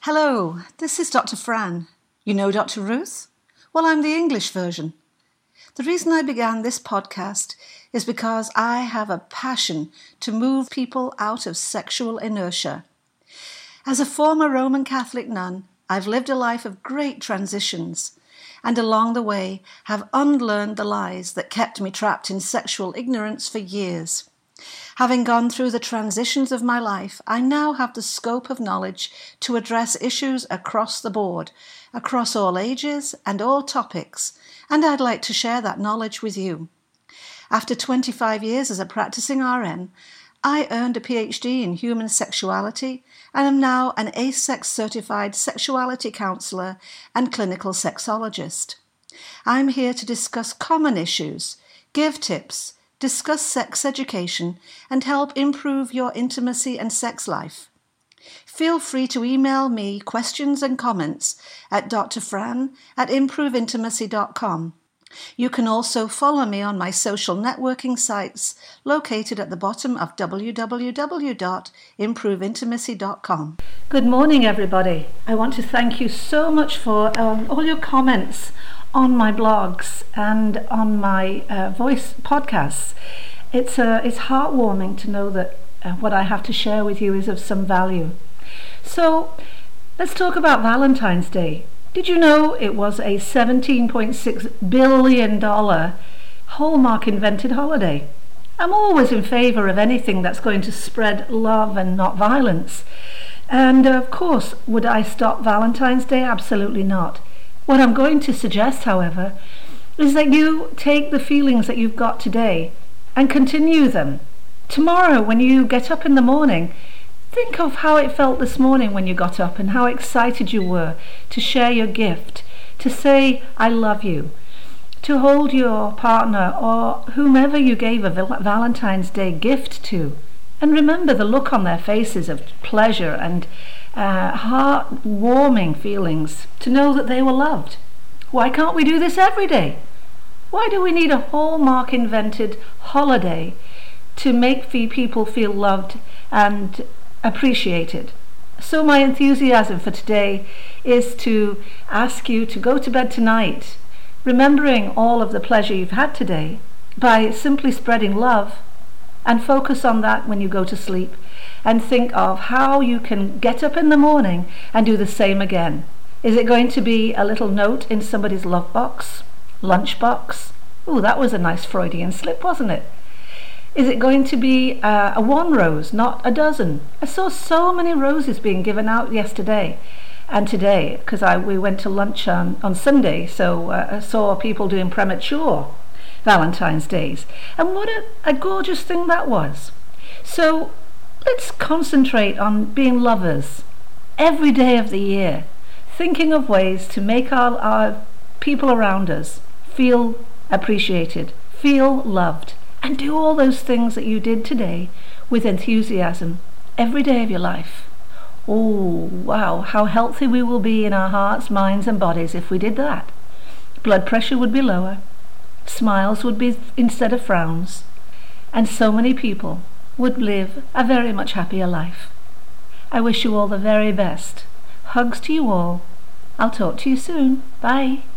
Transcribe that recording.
Hello, this is Dr. Fran. You know Dr. Ruth? Well, I'm the English version. The reason I began this podcast is because I have a passion to move people out of sexual inertia. As a former Roman Catholic nun, I've lived a life of great transitions, and along the way have unlearned the lies that kept me trapped in sexual ignorance for years. Having gone through the transitions of my life, I now have the scope of knowledge to address issues across the board, across all ages and all topics, and I'd like to share that knowledge with you. After 25 years as a practicing RN, I earned a PhD in human sexuality and am now an ASEX certified sexuality counsellor and clinical sexologist. I'm here to discuss common issues, give tips, discuss sex education, and help improve your intimacy and sex life. Feel free to email me questions and comments at drfran@improveintimacy.com. You can also follow me on my social networking sites located at the bottom of www.improveintimacy.com. Good morning, everybody. I want to thank you so much for all your comments on my blogs and on my voice podcasts. It's heartwarming to know that what I have to share with you is of some value. So let's talk about Valentine's Day. Did you know it was a $17.6 billion Hallmark invented holiday? I'm always in favor of anything that's going to spread love and not violence. And of course, would I stop Valentine's Day? Absolutely not. What I'm going to suggest, however, is that you take the feelings that you've got today and continue them. Tomorrow, when you get up in the morning, think of how it felt this morning when you got up and how excited you were to share your gift, to say, I love you, to hold your partner or whomever you gave a Valentine's Day gift to. And remember the look on their faces of pleasure and heart-warming feelings to know that they were loved. Why can't we do this every day? Why do we need a Hallmark invented holiday to make people feel loved and appreciated? So my enthusiasm for today is to ask you to go to bed tonight remembering all of the pleasure you've had today by simply spreading love, and focus on that when you go to sleep, and think of how you can get up in the morning and do the same again. Is it going to be a little note in somebody's love box, lunch box? Oh, that was a nice Freudian slip, wasn't it? Is it going to be a one rose, not a dozen? I saw so many roses being given out yesterday and today, because we went to lunch on Sunday, so I saw people doing premature Valentine's Days. And what a gorgeous thing that was. So let's concentrate on being lovers every day of the year, thinking of ways to make our people around us feel appreciated, feel loved, and do all those things that you did today with enthusiasm every day of your life. Oh, wow, how healthy we will be in our hearts, minds, and bodies if we did that. Blood pressure would be lower, smiles would be instead of frowns, and so many people would live a very much happier life. I wish you all the very best. Hugs to you all. I'll talk to you soon. Bye.